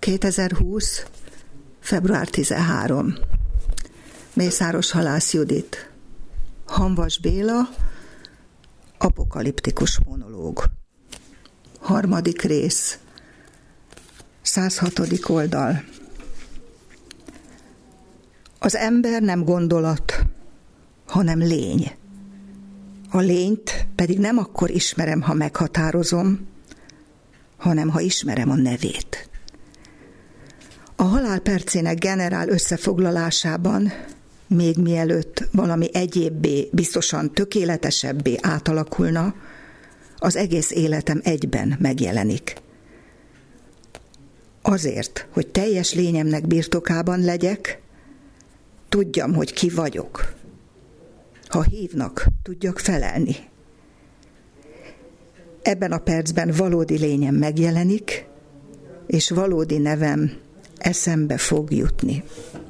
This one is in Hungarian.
2020. február 13. Mészáros Halász Judit. Hamvas Béla. Apokaliptikus monológ. 3. rész. 106. oldal. Az ember nem gondolat, hanem lény. A lényt pedig nem akkor ismerem, ha meghatározom, hanem ha ismerem a nevét. A halál percének generál összefoglalásában, még mielőtt valami egyébbé, biztosan tökéletesebbé átalakulna, az egész életem egyben megjelenik. Azért, hogy teljes lényemnek birtokában legyek, tudjam, hogy ki vagyok. Ha hívnak, tudjak felelni. Ebben a percben valódi lényem megjelenik, és valódi nevem eszembe fog jutni.